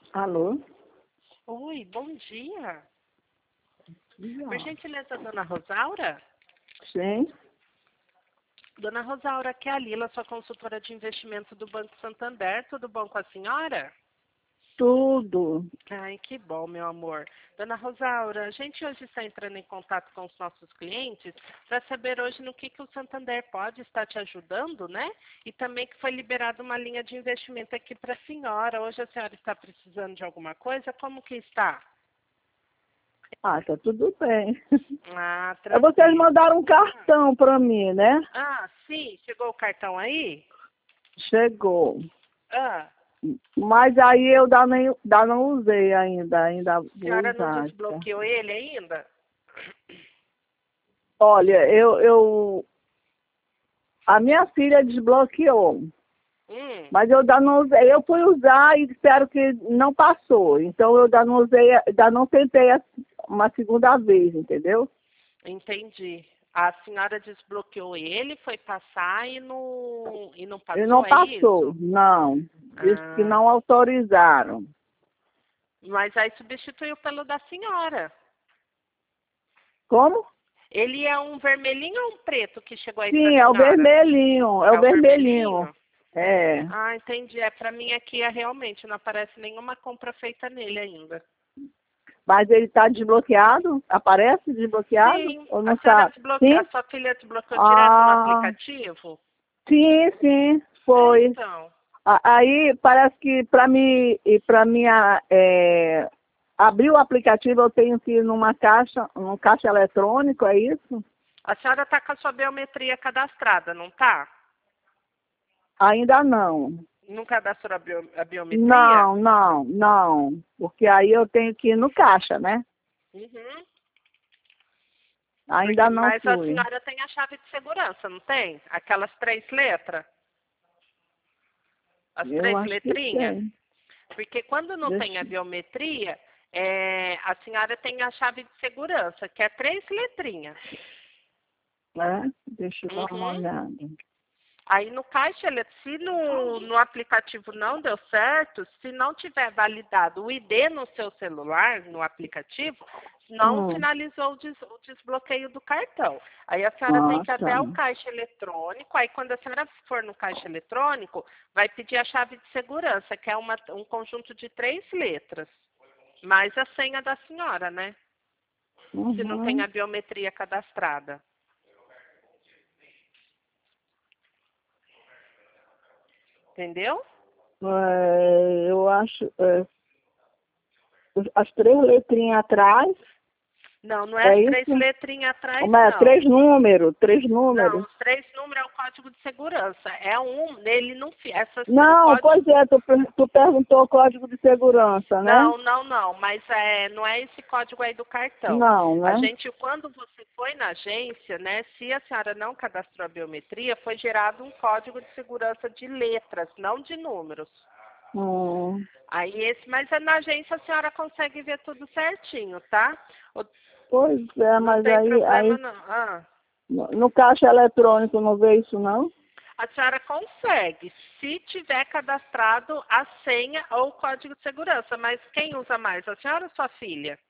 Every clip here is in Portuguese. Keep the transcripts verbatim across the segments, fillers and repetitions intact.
Alô? Oi, bom dia. Dia. Por gentileza, dona Rosaura? Sim, Dona Rosaura, aqui é a Lila, sua consultora de investimento do Banco Santander. Tudo bom com a senhora? tudo. Ai, que bom, meu amor. Dona Rosaura, a gente hoje está entrando em contato com os nossos clientes para saber hoje no que, que o Santander pode estar te ajudando, né? E também que foi liberada uma linha de investimento aqui para a senhora. Hoje a senhora está precisando de alguma coisa? Como que está? Ah, tá tudo bem. Ah, É, vocês tranquilo. mandaram um cartão para mim, né? Ah, sim, chegou o cartão aí? Chegou. Ah, Mas aí eu ainda, nem, ainda não usei ainda, ainda a vou senhora não usar. Tá? desbloqueou ele ainda? Olha, eu, eu. A minha filha desbloqueou. Hum, Mas eu ainda não usei. Eu fui usar e disseram que não passou. Então eu ainda não usei, ainda não tentei a- uma segunda vez, entendeu? entendi. A senhora desbloqueou ele, foi passar e não, e não E passou, não é passou, isso? não. Disse que Ah, não autorizaram. mas aí substituiu pelo da senhora. Como? Ele é um vermelhinho ou um preto que chegou aí para Sim, a é o senhora? vermelhinho, é o É o vermelhinho. vermelhinho? É. Ah, entendi. É, para mim aqui é realmente, não aparece nenhuma compra feita nele ainda. Mas ele está desbloqueado? Aparece desbloqueado? Sim, Ou a não senhora sabe? desbloqueou, a Sim? sua filha desbloqueou direto no Ah, aplicativo? sim, sim, É, foi. então. A- Aí parece que para mim e para minha é, abrir o aplicativo eu tenho que ir numa caixa, num caixa eletrônico, é isso? A senhora está com a sua biometria cadastrada, não tá? Ainda não. Não cadastrou a, bio- a biometria? Não, não, não. Porque aí eu tenho que ir no caixa, né? Uhum. Porque, Ainda não mas a fui. senhora tem a chave de segurança, não tem? Aquelas três letras? As Eu três acho que letrinhas? tem. Porque quando não tem Deixa, a biometria, é, a senhora tem a chave de segurança, que é três letrinhas. né? Deixa eu dar uma Uhum. olhada. Aí no caixa, ele- se no, no aplicativo não deu certo, se não tiver validado o I D no seu celular, no aplicativo, não Hum. finalizou o, des- o desbloqueio do cartão. Aí a senhora tem Ah, que ir tá. até o caixa eletrônico, aí quando a senhora for no caixa eletrônico, vai pedir a chave de segurança, que é uma- um conjunto de três letras, mais a senha da senhora, né? Se não tem Uhum. a biometria cadastrada. Entendeu? É, eu acho. É, as três letrinhas atrás, Não, não é é as três isso? letrinhas atrás, Como é? não. Três números, três Não, números. os três números é o código de segurança. É um, nele não, fi- essa, o Não, código, pois é, tu, per- tu perguntou o código de segurança, né? não, não, não, mas é, não é esse código aí do cartão. Não, A né? gente, quando você foi na agência, né, se a senhora não cadastrou a biometria, foi gerado um código de segurança de letras, não de números. Hum, Aí esse, mas na agência a senhora consegue ver tudo certinho, tá? O- pois é, Não mas tem aí, problema aí não. Ah. no no caixa eletrônico não vê isso, não? A senhora consegue, se tiver cadastrado a senha ou o código de segurança. Mas quem usa mais, a senhora ou sua filha?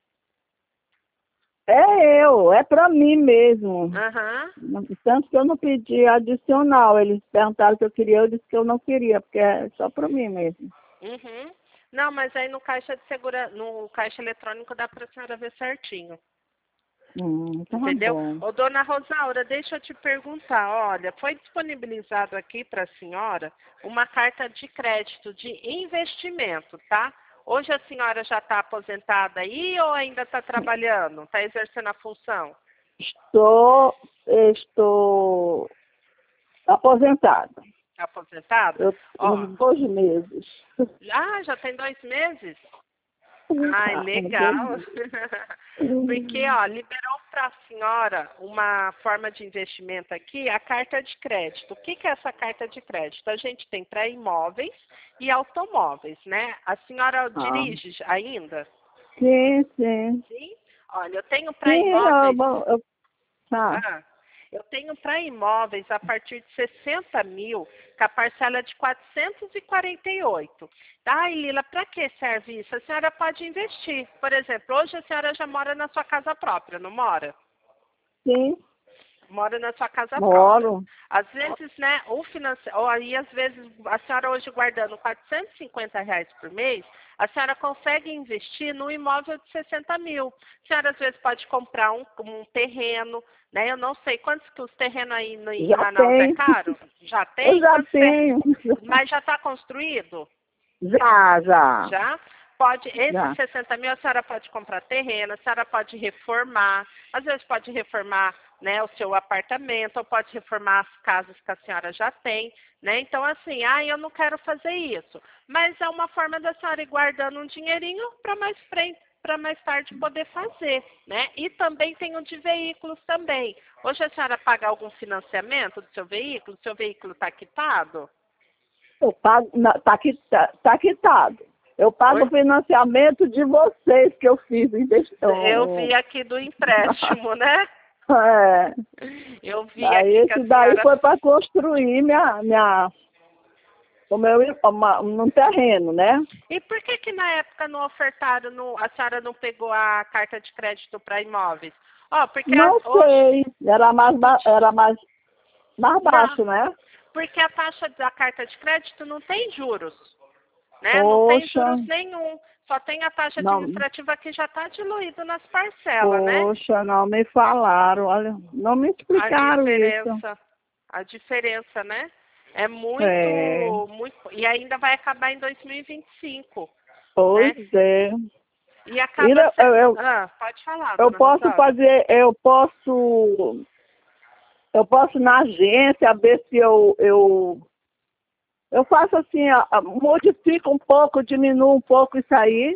É eu, é pra mim mesmo. Aham. Tanto que eu não pedi adicional. Eles perguntaram se eu queria, eu disse que eu não queria, porque é só pra mim mesmo. Uhum. Não, mas aí no caixa de segurança, no caixa eletrônico dá para a senhora ver certinho. Hum, tá Entendeu? bom. Ô, dona Rosaura, deixa eu te perguntar, olha, foi disponibilizado aqui para a senhora uma carta de crédito de investimento, tá? Hoje a senhora já está aposentada aí ou ainda está trabalhando? Está exercendo a função? Estou, estou aposentada. Aposentada? Eu Ó, uns dois meses. ah, já tem dois meses? Ai, Ah, dois legal. meses. Porque, ó, liberou para a senhora uma forma de investimento aqui, a carta de crédito. O que, que é essa carta de crédito? A gente tem para imóveis e automóveis, né? A senhora Ah, dirige ainda? sim, sim. Sim? Olha, eu tenho para Sim, eu, imóveis. bom, eu, tá. Ah, Eu tenho para imóveis a partir de sessenta mil, com a parcela de quatrocentos e quarenta e oito. Ai, Lila, para que serve isso? A senhora pode investir. Por exemplo, hoje a senhora já mora na sua casa própria, não mora? Sim, Mora na sua casa própria. moro. Às vezes, né, o financeiro, ou aí às vezes a senhora hoje guardando quatrocentos e cinquenta reais por mês, a senhora consegue investir no imóvel de sessenta mil. A senhora às vezes pode comprar um, um terreno, né? Eu não sei quantos que os terrenos aí no, em Já Manaus é tem. caro? Já Eu tem? já Quantos ter... tenho. Mas já está construído? Já, já, Já? Pode, esses já. sessenta mil a senhora pode comprar terreno, a senhora pode reformar, às vezes pode reformar, né, o seu apartamento, ou pode reformar as casas que a senhora já tem, né? Então, assim, ah, eu não quero fazer isso. Mas é uma forma da senhora ir guardando um dinheirinho para mais frente, para mais tarde poder fazer, né? E também tem o de veículos também. Hoje a senhora paga algum financiamento do seu veículo? O seu veículo está quitado? Eu pago, na- tá, quita- tá quitado. Eu pago o Oi? financiamento de vocês que eu fiz Eu investição. vi aqui do empréstimo, né? É. Eu vi Aí aqui que esse a daí senhora. foi para construir minha, minha, o meu, uma, num terreno, né? E por que que na época não ofertaram, no... a senhora não pegou a carta de crédito para imóveis? Ó, porque as... Não hoje. sei, era mais, ba- era mais, mais Não, baixo, né? porque a taxa da carta de crédito não tem juros, né? Não tem Poxa, juros nenhum. Só tem a taxa não, administrativa que já está diluída nas parcelas, né? poxa, não me falaram, olha, não me A explicaram isso. diferença, a diferença, né? É É, muito, muito. E ainda vai acabar em dois mil e vinte e cinco, pois né? é. E E acaba eu, sendo. eu, Ah, pode falar, eu dona posso Rosaura. fazer, eu posso, eu posso ir na agência ver se eu, eu, eu faço assim, ó, modifico um pouco, diminuo um pouco isso aí.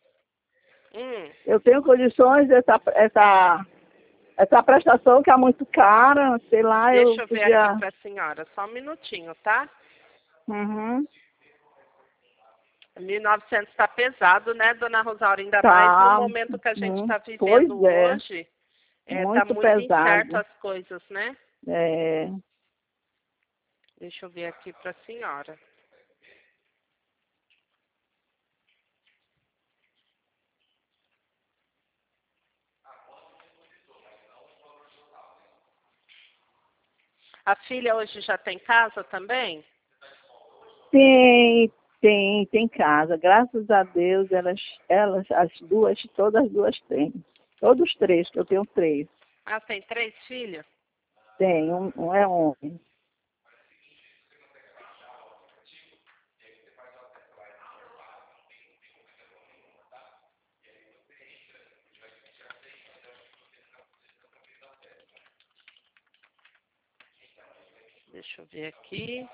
Hum, Eu tenho condições dessa, essa, essa prestação que é muito cara, sei lá, eu deixa eu ver aqui podia. para a senhora, só um minutinho, tá? Uhum, mil e novecentos está pesado, né, dona Rosaura? Ainda mais no tá, momento que a gente hum, está pois vivendo é, hoje. É, tá muito muito incerto pesado. as coisas, né? É, Deixa eu ver aqui para a senhora. A filha hoje já tem casa também? tem, tem, tem casa, graças a Deus, elas, elas, as duas, todas as duas têm. Todos três, que eu tenho três. Ah, tem três filhos? Tem, um, um é homem. Deixa eu ver aqui.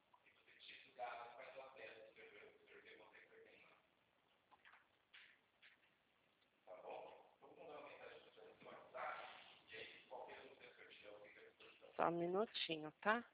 Só um minutinho, tá?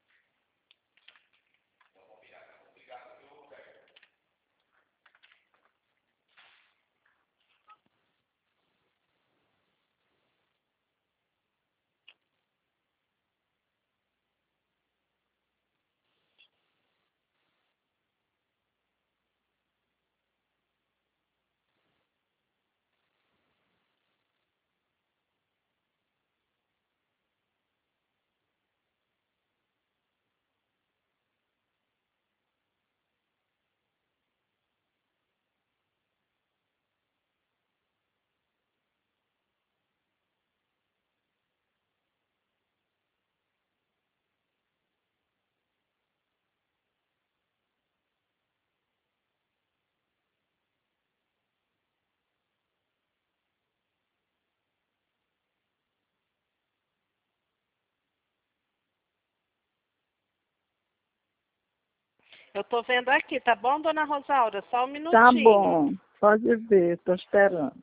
Eu tô vendo aqui, tá bom, dona Rosaura? Só um Tá minutinho. bom, pode ver, estou esperando.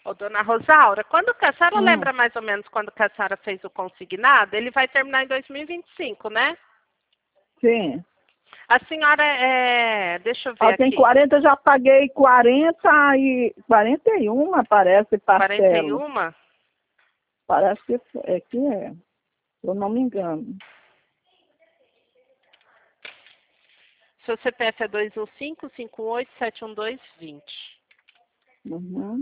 Ô, dona Rosaura, quando que a senhora Hum, lembra mais ou menos quando que a senhora fez o consignado? Ele vai terminar em dois mil e vinte e cinco, né? sim. A senhora é... Deixa eu ver Ó, tem aqui. quarenta, já paguei quarenta e quarenta e um, parece, quarenta e parcela. um? Parece que é, que é, se eu não me engano. Seu C P F é dois um cinco, cinco oito, sete um dois, vinte. Uhum.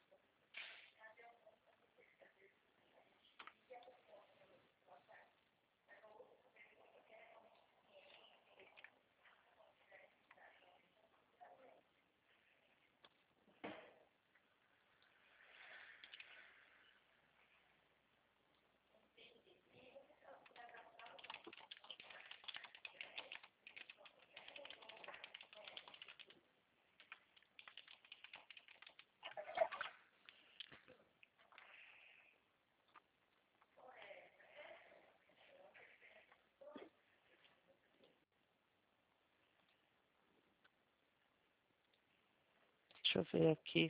Deixa eu ver aqui.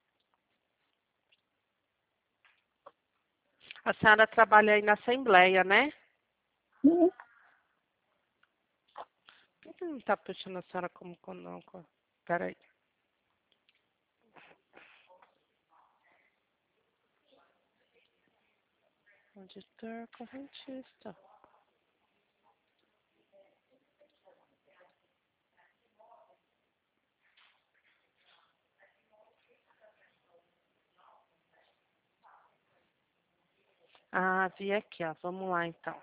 A senhora trabalha aí na Assembleia, né? Sim. Por que não está puxando a senhora como não? Peraí. Auditor correntista. Ah, vi aqui, ó. Vamos lá, então.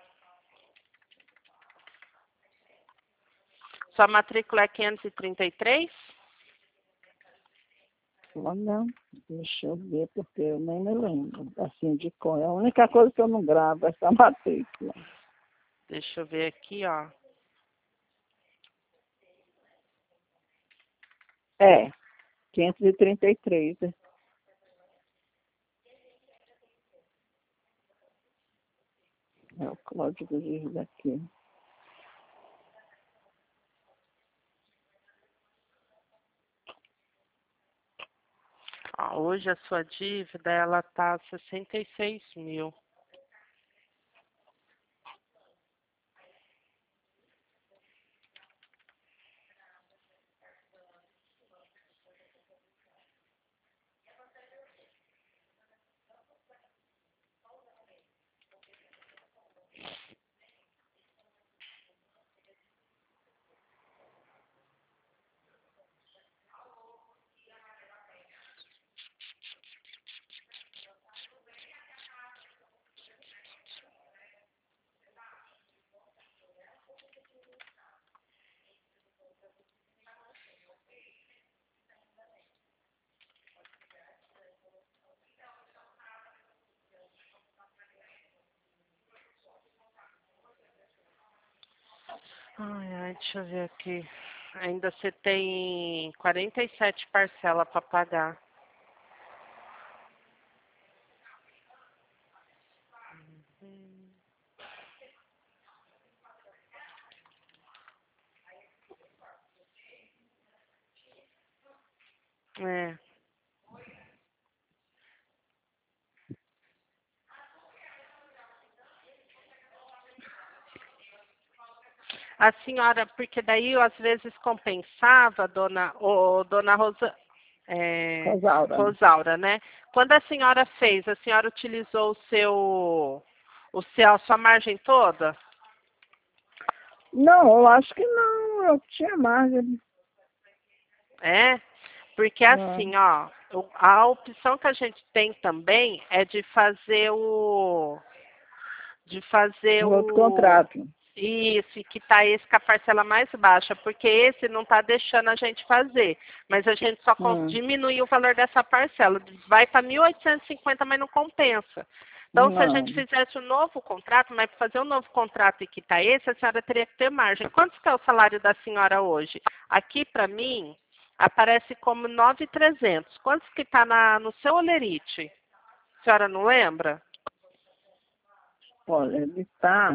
Sua matrícula é quinhentos e trinta e três? Olha, deixa eu ver, porque eu nem me lembro. Assim, de cor. É a única coisa que eu não gravo, essa matrícula. Deixa eu ver aqui, ó. É, quinhentos e trinta e três. É o código de daqui. Ó, hoje a sua dívida, ela tá sessenta e seis mil. Ai, ai, deixa eu ver aqui. Ainda você tem quarenta e sete parcelas para pagar. É. A senhora, porque daí às vezes compensava, dona, ô, dona Rosa, é, Rosaura. Rosaura, né? Quando a senhora fez, a senhora utilizou o seu, o seu, a sua margem toda? Não, eu acho que não. Eu tinha margem. É? Porque Ah, assim, ó, o- a opção que a gente tem também é de fazer o, de fazer um outro o contrato. isso, e que tá esse com a parcela mais baixa, porque esse não tá deixando a gente fazer, mas a gente só cons- Hum, diminui o valor dessa parcela, vai para mil oitocentos e cinquenta, mas não compensa. Então, se a gente não. fizesse um novo contrato, mas para fazer um novo contrato e quitar esse, a senhora teria que ter margem. Quanto que é o salário da senhora hoje? Aqui, para mim, aparece como nove mil e trezentos. Quantos que está no seu olerite? A senhora não lembra? Olha, ele está.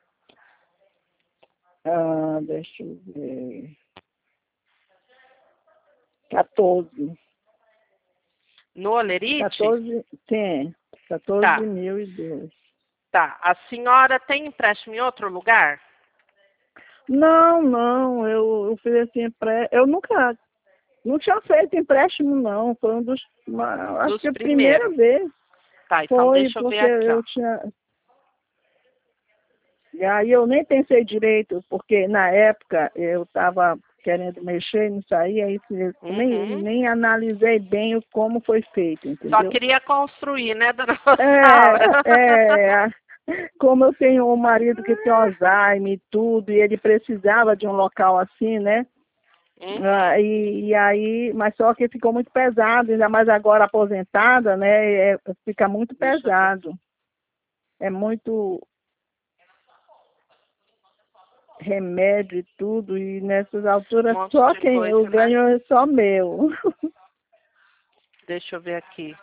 Ah, deixa eu ver. quatorze. No Olerite? quatorze, sim, Tá, quatorze mil e dois. tá. A senhora tem empréstimo em outro lugar? Não, não, eu, eu fiz esse empréstimo. Eu nunca, não tinha feito empréstimo, não. Foi um dos, uma, acho Dos que a primeira primeiros. vez Tá, então foi deixa eu ver porque aqui, ó. eu tinha. E aí eu nem pensei direito, porque na época eu estava querendo mexer, não saía, aí eu nem, Uhum. nem analisei bem o como foi feito, Só entendeu? queria construir, né, dona É, Rosaura? é, como eu tenho um marido que tem Alzheimer e tudo, e ele precisava de um local assim, né? Uhum. Ah, e, e aí, mas só que ficou muito pesado, ainda mais agora aposentada, né? É, fica muito Deixa eu ver. pesado. É muito remédio e tudo, e nessas Um alturas monte só de quem eu coisa, né? ganho é só meu. Deixa eu ver aqui.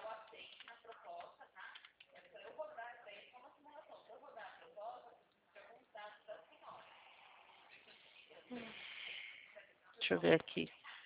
Deixa eu ver aqui.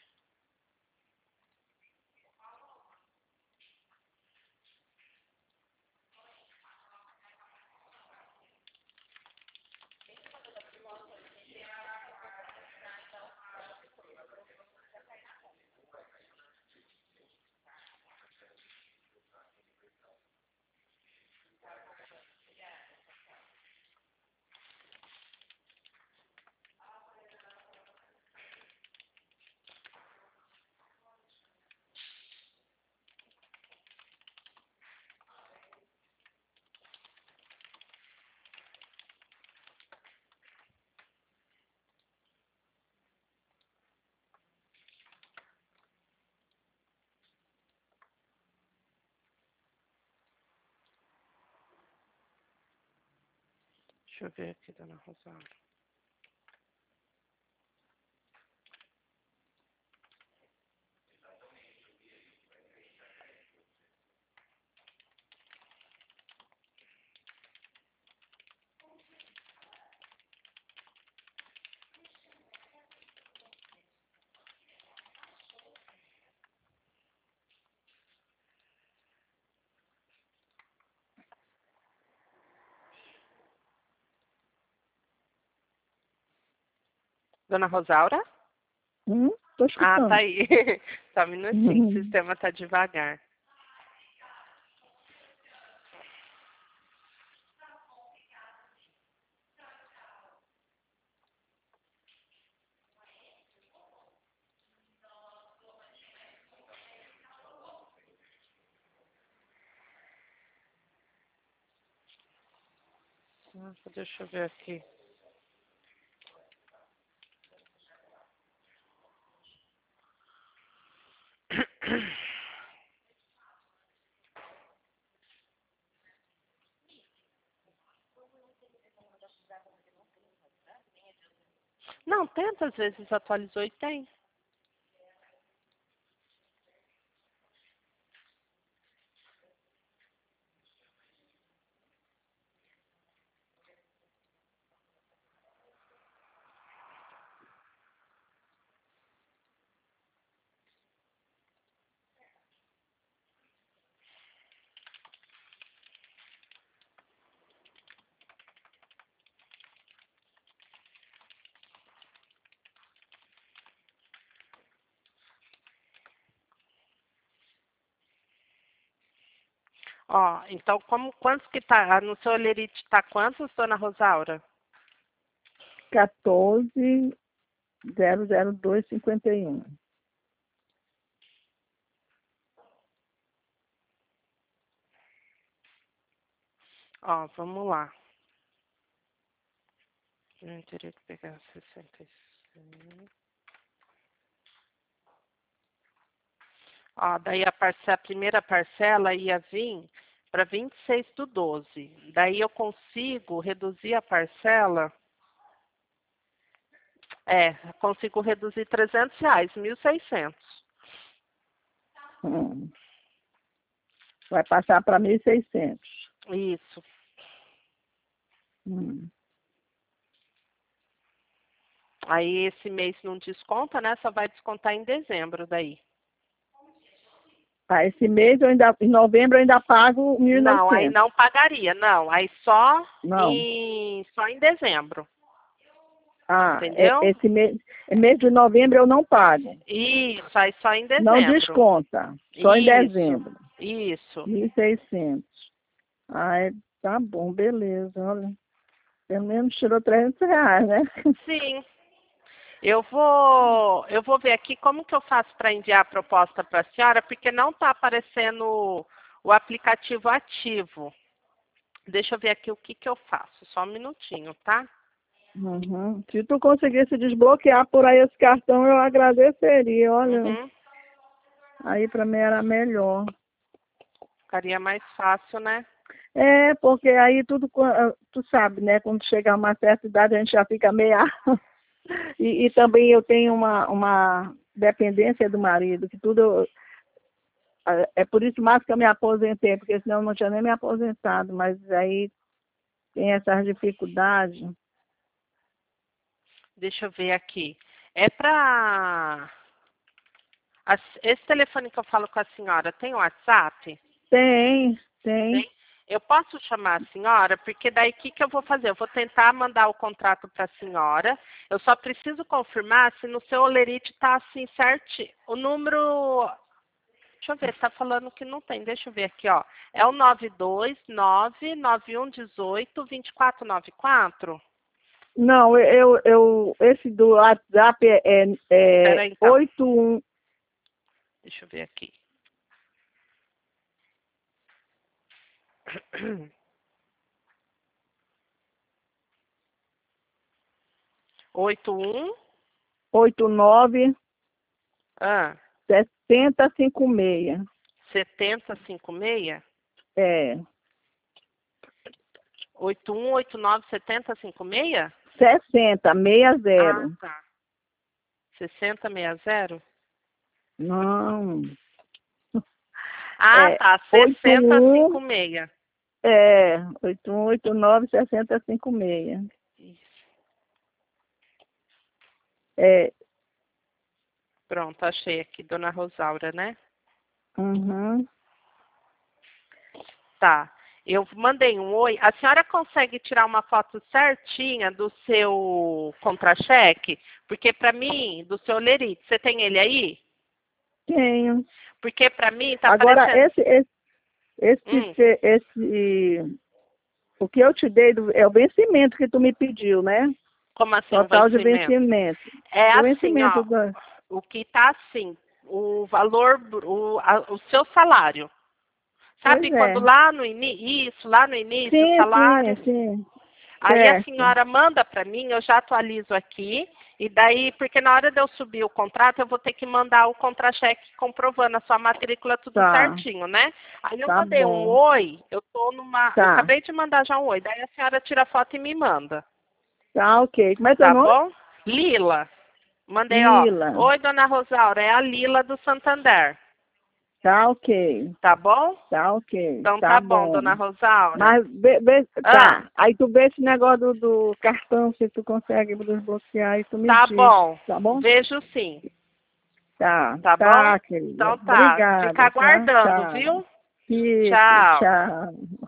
Deixa eu ver aqui, dona Rosaura. Dona Rosaura? Hum, tô Ah, tá escutando. aí. Só um minutinho. O sistema tá devagar. Nossa, deixa eu ver aqui. Não, tantas vezes atualizou e tem. Ó, então como, quantos que tá? No seu olerite tá quantos, dona Rosaura? quatorze zero zero dois cinquenta e um. Ó, vamos lá. Eu teria que pegar sessenta e cinco. Ó, daí a, parce- a primeira parcela ia vir para vinte e seis do doze. Daí eu consigo reduzir a parcela. É, consigo reduzir trezentos reais, mil e seiscentos. Hum. Vai passar para mil e seiscentos. Isso. Hum. Aí esse mês não desconta, né? Só vai descontar em dezembro daí. Ah, esse mês, eu ainda, em novembro, eu ainda pago mil e Não, aí novecentos. não pagaria, não. Aí só Não. em, só em dezembro. Ah, é- Entendeu? esse mês, é mês de novembro eu não pago. Isso, aí só em Não dezembro. desconta. Só em Isso, dezembro. isso. mil e seiscentos. Ah, tá bom, beleza. Olha, pelo menos tirou trezentos reais, né? Sim. Eu vou, eu vou ver aqui como que eu faço para enviar a proposta para a senhora, porque não está aparecendo o aplicativo ativo. Deixa eu ver aqui o que que eu faço. Só um minutinho, tá? Uhum. Se tu conseguisse desbloquear por aí esse cartão, eu agradeceria. Olha, Uhum. aí pra mim era melhor. Ficaria mais fácil, né? É, porque aí tudo, qua- tu sabe, né? Quando chega a uma certa idade, a gente já fica meia. E, e também eu tenho uma, uma dependência do marido, que tudo. eu- É por isso mais que eu me aposentei, porque senão eu não tinha nem me aposentado. Mas aí tem essas dificuldades. Deixa eu ver aqui. É para... Esse telefone que eu falo com a senhora tem WhatsApp? Tem, tem. Tem. Eu posso chamar a senhora, porque daí o que, que eu vou fazer? Eu vou tentar mandar o contrato para a senhora. Eu só preciso confirmar se no seu olerite está assim certinho. O número. Deixa eu ver, está falando que não tem. Deixa eu ver aqui, ó. É o nove dois nove nove um um oito dois quatro nove quatro? Não, eu, eu, esse do WhatsApp é, é, Espera é aí, então. oito um. Deixa eu ver aqui. oito um oito nove ah, sessenta cinquenta e seis. setenta cinquenta e seis? É. oito um oito nove setenta cinquenta e seis? sessenta, Ah, sessenta. tá. sessenta sessenta? Não. Ah, É tá. oito sessenta um, cinquenta e seis. é, oito um oito nove sessenta cinquenta e seis. Isso. É. Pronto, achei aqui, dona Rosaura, né? Uhum. Tá. Eu mandei um oi. A senhora consegue tirar uma foto certinha do seu contra-cheque? Porque para mim, do seu lerite, você tem ele aí? Tenho. Porque para mim tá Agora, aparecendo. esse, esse, esse, Hum, esse, esse, o que eu te dei do- é o vencimento que tu me pediu, né? como assim, um Total de vencimento? vencimento. É O assim, vencimento ó. do. O que tá assim, o valor, o, a- o seu salário. Pois Sabe quando é. lá no início, isso, lá no início, o Sim, sim, salário. sim. Aí a Certo. senhora manda para mim, eu já atualizo aqui, e daí, porque na hora de eu subir o contrato, eu vou ter que mandar o contra-cheque comprovando a sua matrícula, tudo Tá, certinho, né? Aí eu tá mandei um bom. oi, eu tô numa. Eu Tá, acabei de mandar já um oi, daí a senhora tira a foto e me manda, tá, ok. Como é teu tá nome? bom? Lila. Mandei, ó. Lila. Oi, dona Rosaura, é a Lila do Santander. Tá, ok. Tá bom? Tá, ok. Então Tá tá bom, bom. dona Rosaura. Mas, vê, vê- Ah, tá. Aí tu vê esse negócio do, do cartão, se tu consegue desbloquear, e tu me tá diz. bom. Tá bom? Vejo sim. Tá, Tá bom? tá, querida. Então tá. Fica Obrigada, tá? aguardando, Tchau. viu? Isso, Tchau. tchau.